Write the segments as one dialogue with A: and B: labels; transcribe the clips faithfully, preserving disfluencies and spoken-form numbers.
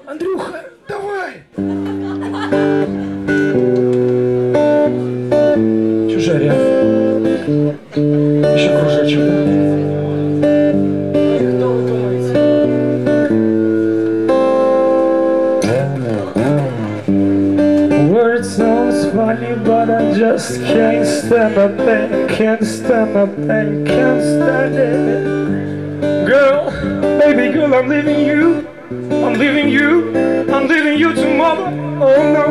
A: Андрюха, давай! Чужая ряд. Еще кружочек, да? Кто вы думаете? Word sounds funny, but I just can't stand up there. Can't stand up there, can't stand it. Girl, baby girl, I'm leaving you. I'm leaving you, I'm leaving you tomorrow. Oh no.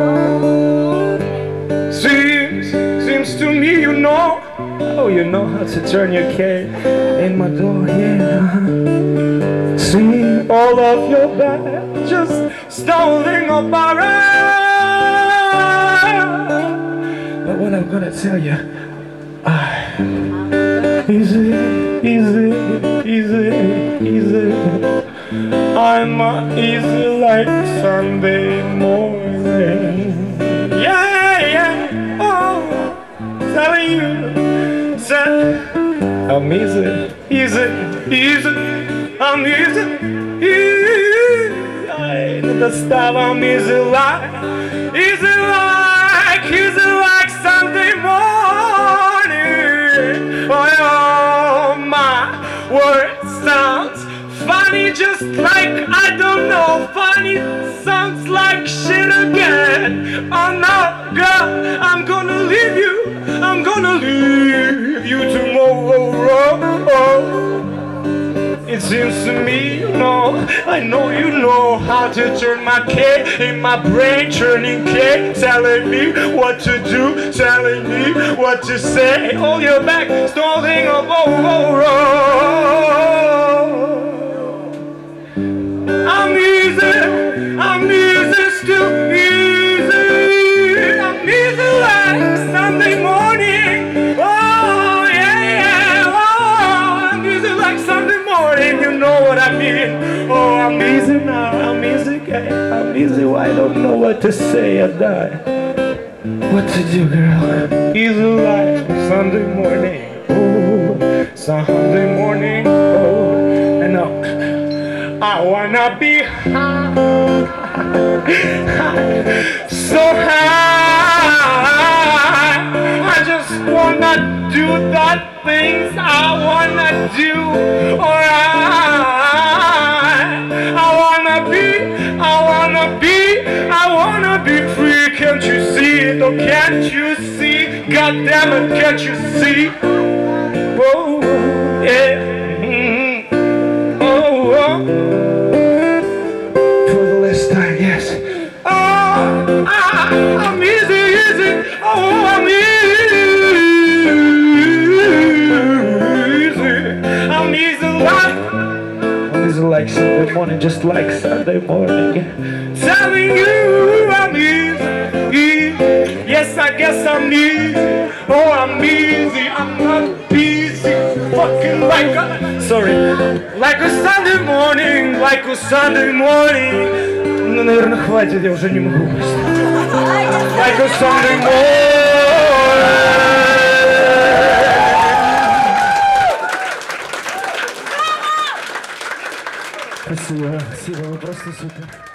A: Seems, seems to me you know. Oh, you know how to turn your key in my door, yeah. See all of your bad, just stolen apart. But what I'm gonna tell you, ah, easy, easy, easy, easy. I'm uh, easy like Sunday morning. Yeah, yeah, oh, telling you, say, I'm easy, easy, easy, I'm easy, easy. I need to stop, I'm easy like, easy like, easy like Sunday morning. Oh, my word sounds funny, just like, I don't know, funny sounds like shit again. Oh no, girl, I'm gonna leave you, I'm gonna leave you tomorrow. It seems to me, you know, I know you know how to turn my key in my brain, turning key, telling me what to do, telling me what to say. Hold your back, stalling up, oh, oh, oh. I'm easy, I'm easy, still easy. I'm easy like Sunday morning. Oh, yeah, yeah, oh, I'm easy like Sunday morning, you know what I mean. Oh, I'm easy now, I'm easy, gay. I'm easy, I don't know what to say, I die. What to do, girl? Easy like Sunday morning. Oh, Sunday morning, oh, and now I wanna be high, so high. I just wanna do the things I wanna do. Alright, I wanna be, I wanna be, I wanna be free. Can't you see it? Oh, can't you see? God damn it, can't you see? Oh, yeah. I'm easy, easy, oh, I'm easy, I'm easy like, I'm easy like Sunday morning, just like Sunday morning. Telling you I'm easy, yes, I guess I'm easy, oh, I'm easy, I'm not busy, fucking like a, sorry, like a Sunday morning, like a Sunday morning. Ну, наверное, хватит, я уже не могу. Like a Sunday morning. Спасибо, спасибо, вы просто супер.